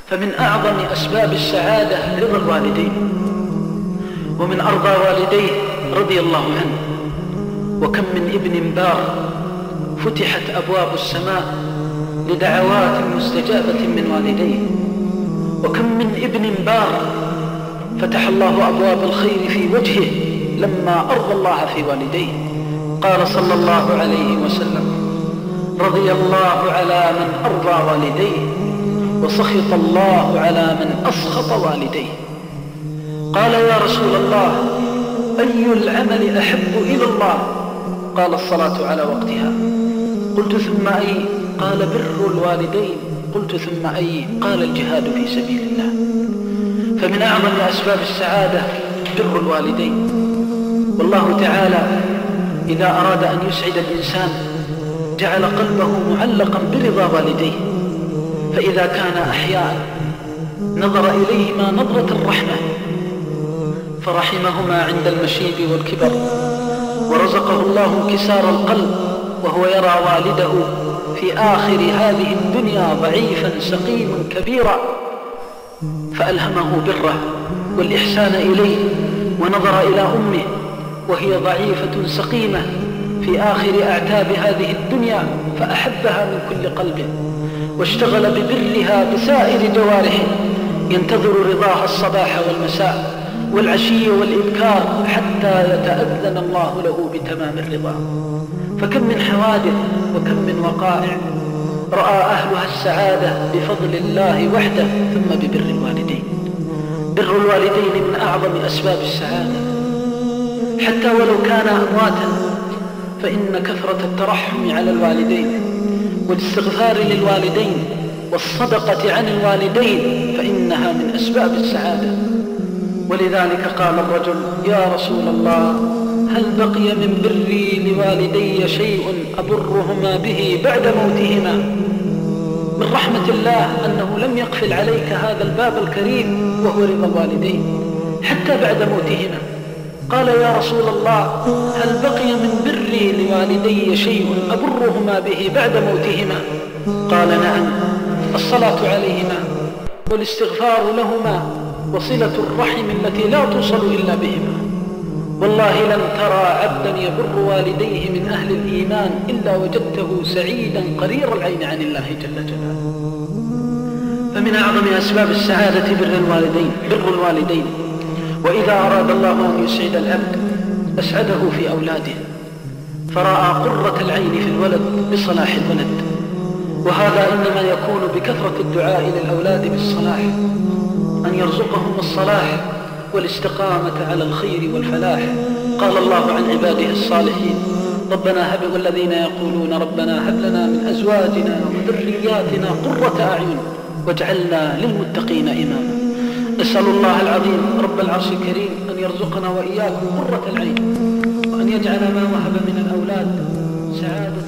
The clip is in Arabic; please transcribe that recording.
فمن أعظم أسباب السعادة رضا الوالدين، ومن أرضى والديه رضي الله عنه. وكم من ابن بار فتحت أبواب السماء لدعوات مستجابة من والديه، وكم من ابن بار فتح الله أبواب الخير في وجهه لما أرضى الله في والديه. قال صلى الله عليه وسلم: رضي الله على من أرضى والديه، وسخط الله على من أسخط والديه. قال: يا رسول الله، أي العمل أحب إلى الله؟ قال: الصلاة على وقتها. قلت: ثم أي؟ قال: بر الوالدين. قلت: ثم أي؟ قال: الجهاد في سبيل الله. فمن أعظم أسباب السعادة بر الوالدين. والله تعالى إذا أراد أن يسعد الإنسان جعل قلبه معلقا برضا والديه، فإذا كان أحياء نظر إليهما نظرة الرحمة فرحمهما عند المشيب والكبر، ورزقه الله انكسار القلب وهو يرى والده في آخر هذه الدنيا ضعيفا سقيم كبيرا، فألهمه بره والإحسان إليه، ونظر إلى أمه وهي ضعيفة سقيمة في آخر أعتاب هذه الدنيا فأحبها من كل قلبه، واشتغل ببرها بسائر جوارحه، ينتظر رضاها الصباح والمساء والعشي والإبكار حتى يتأذن الله له بتمام الرضا. فكم من حوادث وكم من وقائع رأى أهلها السعادة بفضل الله وحده ثم ببر الوالدين. بر الوالدين من أعظم أسباب السعادة، حتى ولو كان أمواتا، فإن كثرة الترحم على الوالدين والاستغفار للوالدين والصدقة عن الوالدين فإنها من أسباب السعادة. ولذلك قال الرجل: يا رسول الله، هل بقي من بري لوالدي شيء أبرهما به بعد موتهما؟ من رحمة الله أنه لم يقفل عليك هذا الباب الكريم وهو رضا الوالدين حتى بعد موتهما. قال: يا رسول الله، هل بقي من بري لوالدي شيء أبرهما به بعد موتهما؟ قال: نعم، الصلاة عليهما والاستغفار لهما وصلة الرحم التي لا توصل إلا بهما. والله لن ترى عبدا يبر والديه من أهل الإيمان إلا وجدته سعيدا قرير العين عن الله جل جلاله. فمن أعظم أسباب السعادة بر الوالدين. وإذا أراد الله أن يسعد العبد أسعده في أولاده، فرأى قرة العين في الولد بصلاح الولد، وهذا إنما يكون بكثرة الدعاء للأولاد بالصلاح، أن يرزقهم الصلاح والاستقامة على الخير والفلاح. قال الله عن عباده الصالحين: ربنا هب، والذين يقولون ربنا هب لنا من أزواجنا وذرياتنا قرة أعين واجعلنا للمتقين إماما. نسأل الله العظيم رب العرش الكريم أن يرزقنا وإياكم قرة العين، وأن يجعل ما وهب من الأولاد سعادة